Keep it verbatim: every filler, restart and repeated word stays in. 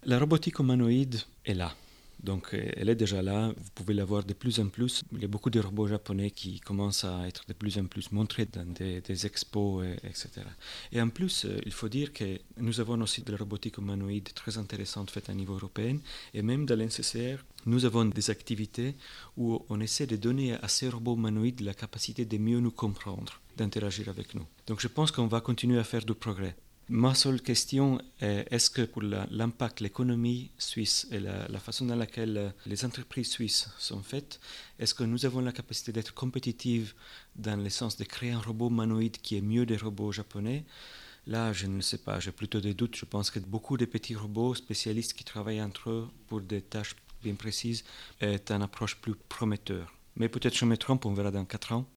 La robotique humanoïde est là. Donc, elle est déjà là, vous pouvez la voir de plus en plus. Il y a beaucoup de robots japonais qui commencent à être de plus en plus montrés dans des, des expos, et, etc. Et en plus, euh, il faut dire que nous avons aussi de la robotique humanoïde très intéressante faite à niveau européen. Et même dans l'N C C R, nous avons des activités où on essaie de donner à ces robots humanoïdes la capacité de mieux nous comprendre, d'interagir avec nous. Donc, je pense qu'on va continuer à faire du progrès. Ma seule question est, est-ce que pour la, l'impact, l'économie suisse et la, la façon dans laquelle les entreprises suisses sont faites, est-ce que nous avons la capacité d'être compétitives dans le sens de créer un robot humanoïde qui est mieux des robots japonais? Là, je ne le sais pas, j'ai plutôt des doutes. Je pense que beaucoup de petits robots spécialistes qui travaillent entre eux pour des tâches bien précises est une approche plus prometteur. Mais peut-être je me trompe, on verra dans quatre ans.